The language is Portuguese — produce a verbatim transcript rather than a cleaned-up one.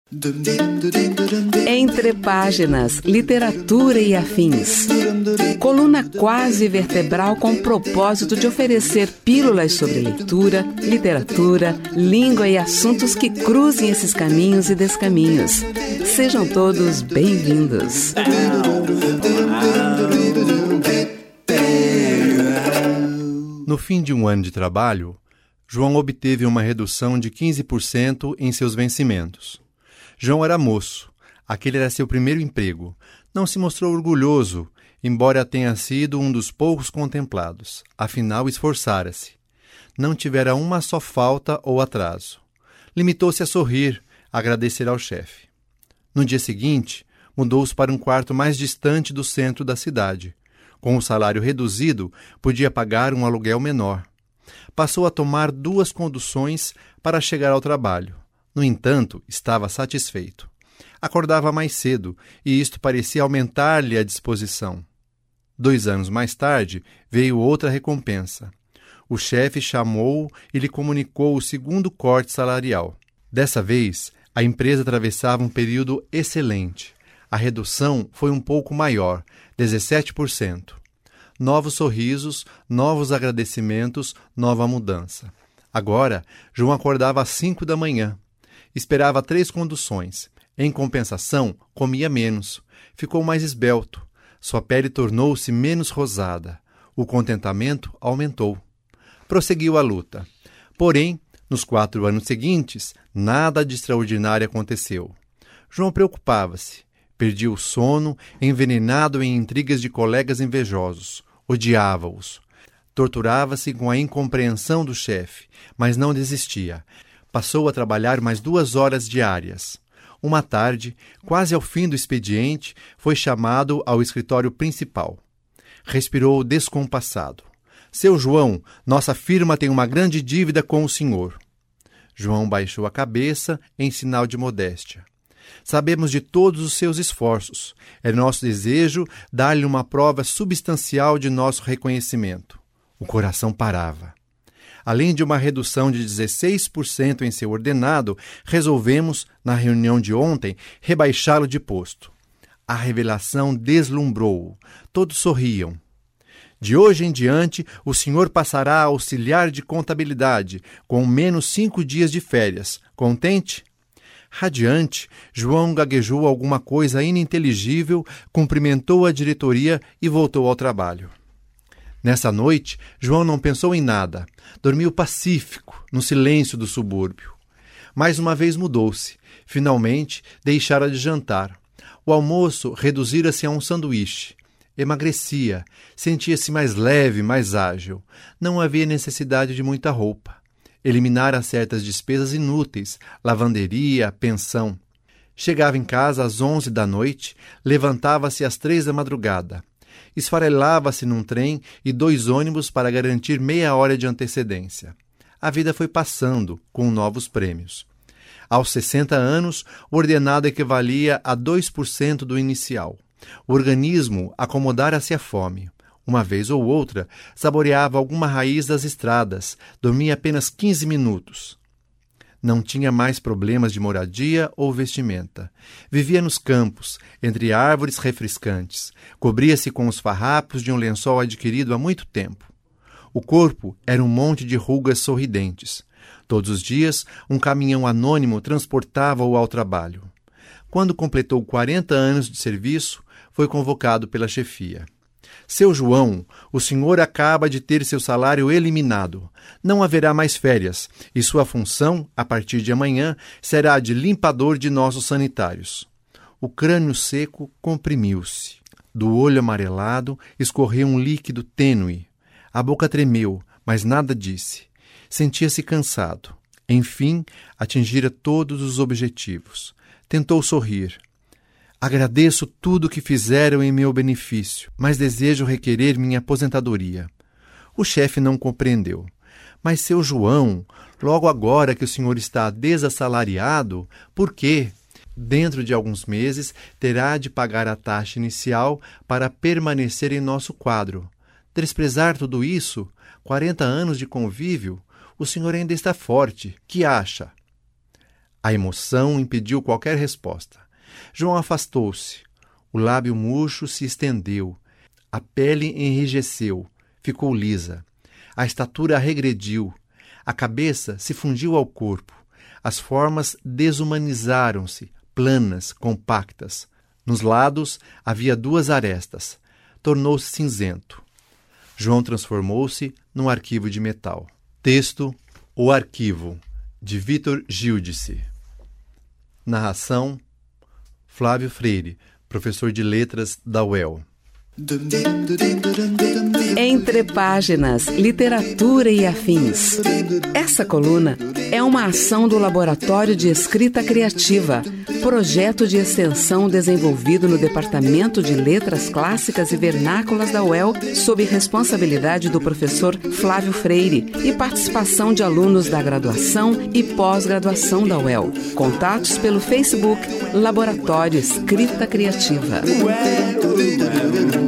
Entre Páginas, Literatura e Afins. Coluna quase vertebral com o propósito de oferecer pílulas sobre leitura, literatura, língua e assuntos que cruzem esses caminhos e descaminhos. Sejam todos bem-vindos. No fim de um ano de trabalho, João obteve uma redução de quinze por cento em seus vencimentos. João era moço, aquele era seu primeiro emprego. Não se mostrou orgulhoso, embora tenha sido um dos poucos contemplados. Afinal, esforçara-se. Não tivera uma só falta ou atraso. Limitou-se a sorrir, a agradecer ao chefe. No dia seguinte, mudou-se para um quarto mais distante do centro da cidade. Com o salário reduzido, podia pagar um aluguel menor. Passou a tomar duas conduções para chegar ao trabalho. No entanto, estava satisfeito. Acordava mais cedo, e isto parecia aumentar-lhe a disposição. Dois anos mais tarde, veio outra recompensa. O chefe chamou-o e lhe comunicou o segundo corte salarial. Dessa vez, a empresa atravessava um período excelente. A redução foi um pouco maior, dezessete por cento. Novos sorrisos, novos agradecimentos, nova mudança. Agora, João acordava às cinco da manhã. Esperava três conduções. Em compensação, comia menos. Ficou mais esbelto. Sua pele tornou-se menos rosada. O contentamento aumentou. Prosseguiu a luta. Porém, nos quatro anos seguintes, nada de extraordinário aconteceu. João preocupava-se. Perdia o sono, envenenado em intrigas de colegas invejosos. Odiava-os. Torturava-se com a incompreensão do chefe, mas não desistia. Passou a trabalhar mais duas horas diárias. Uma tarde, quase ao fim do expediente, foi chamado ao escritório principal. Respirou descompassado. Seu João, nossa firma tem uma grande dívida com o senhor. João baixou a cabeça em sinal de modéstia. Sabemos de todos os seus esforços. É nosso desejo dar-lhe uma prova substancial de nosso reconhecimento. O coração parava. Além de uma redução de dezesseis por cento em seu ordenado, resolvemos, na reunião de ontem, rebaixá-lo de posto. A revelação deslumbrou-o. Todos sorriam. De hoje em diante, o senhor passará a auxiliar de contabilidade, com menos cinco dias de férias. Contente? Radiante, João gaguejou alguma coisa ininteligível, cumprimentou a diretoria e voltou ao trabalho. Nessa noite, João não pensou em nada. Dormiu pacífico, no silêncio do subúrbio. Mais uma vez mudou-se. Finalmente, deixara de jantar. O almoço reduzira-se a um sanduíche. Emagrecia, sentia-se mais leve, mais ágil. Não havia necessidade de muita roupa. Eliminara certas despesas inúteis, lavanderia, pensão. Chegava em casa às onze da noite, levantava-se às três da madrugada. Esfarelava-se num trem e dois ônibus para garantir meia hora de antecedência. A vida foi passando, com novos prêmios. Aos sessenta anos, o ordenado equivalia a dois por cento do inicial. O organismo acomodara-se à fome. Uma vez ou outra, saboreava alguma raiz das estradas, dormia apenas quinze minutos. Não tinha mais problemas de moradia ou vestimenta. Vivia nos campos, entre árvores refrescantes. Cobria-se com os farrapos de um lençol adquirido há muito tempo. O corpo era um monte de rugas sorridentes. Todos os dias, um caminhão anônimo transportava-o ao trabalho. Quando completou quarenta anos de serviço, foi convocado pela chefia. Seu João, o senhor acaba de ter seu salário eliminado. Não haverá mais férias, e sua função, a partir de amanhã, será de limpador de nossos sanitários. O crânio seco comprimiu-se. Do olho amarelado escorreu um líquido tênue. A boca tremeu, mas nada disse. Sentia-se cansado. Enfim, atingira todos os objetivos. Tentou sorrir. Agradeço tudo o que fizeram em meu benefício, mas desejo requerer minha aposentadoria. O chefe não compreendeu. Mas, seu João, logo agora que o senhor está desassalariado, por quê? Dentro de alguns meses, terá de pagar a taxa inicial para permanecer em nosso quadro. Desprezar tudo isso? Quarenta anos de convívio? O senhor ainda está forte. Que acha? A emoção impediu qualquer resposta. João afastou-se. O lábio murcho se estendeu. A pele enrijeceu, ficou lisa. A estatura regrediu. A cabeça se fundiu ao corpo. As formas desumanizaram-se, planas, compactas. Nos lados havia duas arestas. Tornou-se cinzento. João transformou-se num arquivo de metal. Texto: O Arquivo, de Vitor Gildice. Narração: Flávio Freire, professor de letras da U E L. Entre Páginas, Literatura e Afins. Essa coluna é uma ação do Laboratório de Escrita Criativa, projeto de extensão desenvolvido no Departamento de Letras Clássicas e Vernáculas da U E L, sob responsabilidade do professor Flávio Freire e participação de alunos da graduação e pós-graduação da U E L. Contatos pelo Facebook Laboratório Escrita Criativa.